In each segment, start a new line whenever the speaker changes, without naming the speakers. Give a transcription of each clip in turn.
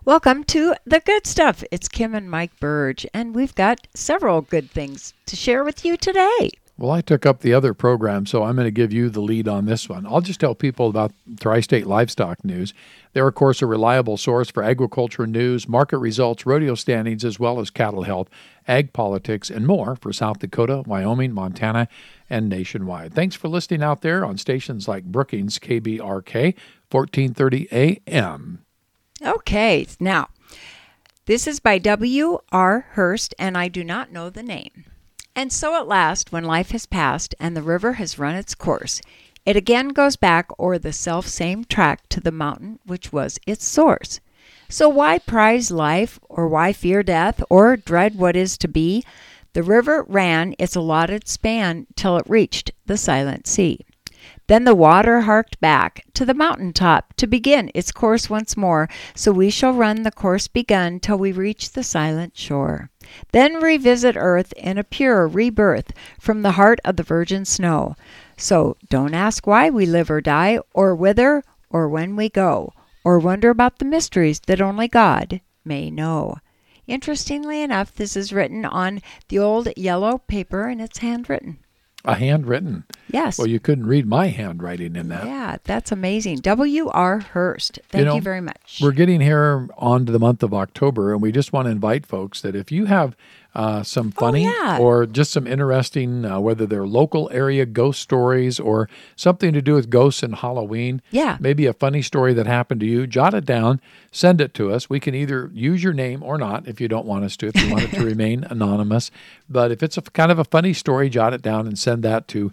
Welcome to The Good Stuff. It's Kim and Mike Burge, and we've got several good things to share with you today.
Well, I took up the other program, so I'm going to give you the lead on this one. I'll just tell people about Tri-State Livestock News. They're, of course, a reliable source for agriculture news, market results, rodeo standings, as well as cattle health, ag politics, and more for South Dakota, Wyoming, Montana, and nationwide. Thanks for listening out there on stations like Brookings KBRK, 1430 AM.
Okay, now, this is by W.R. Hurst, and I do not know the name. And so at last, when life has passed and the river has run its course, it again goes back o'er the self-same track to the mountain which was its source. So why prize life, or why fear death, or dread what is to be? The river ran its allotted span till it reached the silent sea. Then the water harked back to the mountain top to begin its course once more, so we shall run the course begun till we reach the silent shore. Then revisit earth in a pure rebirth from the heart of the virgin snow. So don't ask why we live or die, or whither, or when we go, or wonder about the mysteries that only God may know. Interestingly enough, this is written on the old yellow paper, and it's handwritten.
A handwritten?
Yes.
Well, you couldn't read my handwriting in that.
Yeah, that's amazing. W.R. Hurst. Thank you very much.
We're getting here on to the month of October, and we just want to invite folks that if you have some funny or just some interesting, whether they're local area ghost stories or something to do with ghosts and Halloween, maybe a funny story that happened to you, jot it down, send it to us. We can either use your name or not if you don't want us to, if you want it to remain anonymous. But if it's a kind of a funny story, jot it down and send that to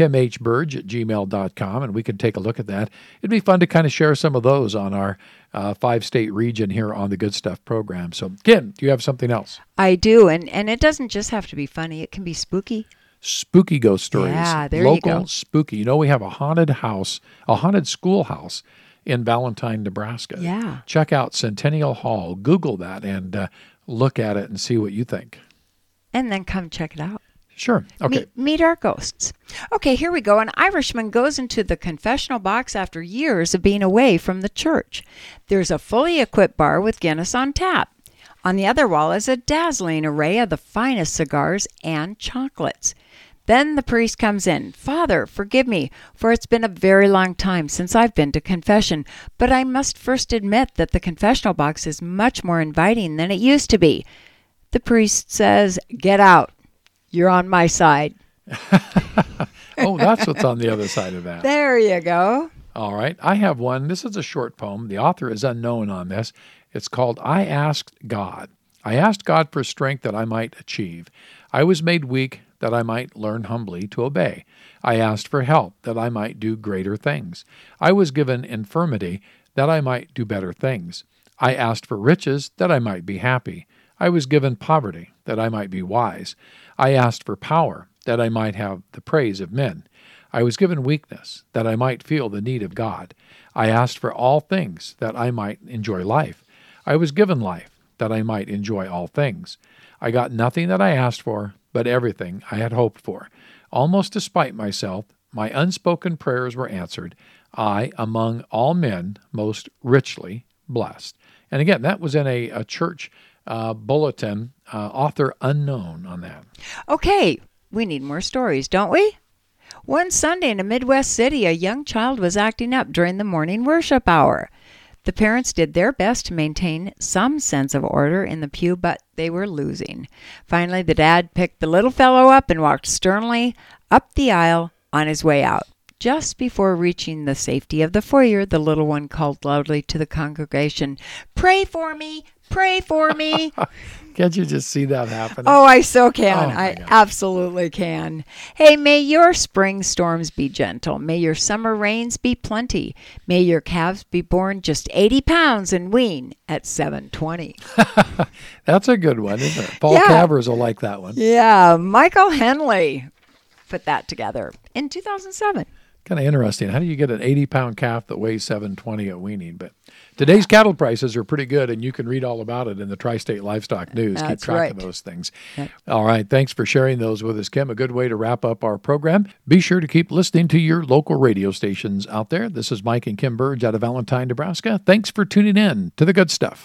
kimhburge@gmail.com, and we can take a look at that. It'd be fun to kind of share some of those on our 5-state region here on the Good Stuff program. So, Kim, do you have something else?
I do, and it doesn't just have to be funny. It can be spooky.
Spooky ghost stories.
Yeah, there
Local,
you go.
Spooky. You know, we have a haunted house, a haunted schoolhouse in Valentine, Nebraska.
Yeah.
Check out Centennial Hall. Google that and look at it and see what you think.
And then come check it out.
Sure. Okay.
Meet our ghosts. Okay, here we go. An Irishman goes into the confessional box after years of being away from the church. There's a fully equipped bar with Guinness on tap. On the other wall is a dazzling array of the finest cigars and chocolates. Then the priest comes in. Father, forgive me, for it's been a very long time since I've been to confession, but I must first admit that the confessional box is much more inviting than it used to be. The priest says, "Get out. You're on my side."
Oh, that's what's on the other side of that.
There you go.
All right. I have one. This is a short poem. The author is unknown on this. It's called I Asked God. I asked God for strength that I might achieve. I was made weak that I might learn humbly to obey. I asked for help that I might do greater things. I was given infirmity that I might do better things. I asked for riches that I might be happy. I was given poverty that I might be wise. I asked for power that I might have the praise of men. I was given weakness that I might feel the need of God. I asked for all things that I might enjoy life. I was given life that I might enjoy all things. I got nothing that I asked for, but everything I had hoped for. Almost despite myself, my unspoken prayers were answered. I, among all men, most richly blessed. And again, that was in a church bulletin, author unknown on that.
Okay, we need more stories, don't we? One Sunday in a Midwest city, a young child was acting up during the morning worship hour. The parents did their best to maintain some sense of order in the pew, but they were losing. Finally, the dad picked the little fellow up and walked sternly up the aisle on his way out. Just before reaching the safety of the foyer, the little one called loudly to the congregation, "Pray for me! Pray for me!"
Can't you just see that happening?
Oh, I so can.
Oh,
I
God.
absolutely can. Hey, may your spring storms be gentle. May your summer rains be plenty. May your calves be born just 80 pounds and wean at 7:20.
That's a good one, isn't it? Paul Cavers will like that one.
Yeah, Michael Henley put that together in 2007.
Kind of interesting. How do you get an 80-pound calf that weighs 720 at weaning? But today's cattle prices are pretty good, and you can read all about it in the Tri-State Livestock News.
That's
Keep track
right.
of those things.
Yep.
All right. Thanks for sharing those with us, Kim. A good way to wrap up our program. Be sure to keep listening to your local radio stations out there. This is Mike and Kim Burge out of Valentine, Nebraska. Thanks for tuning in to The Good Stuff.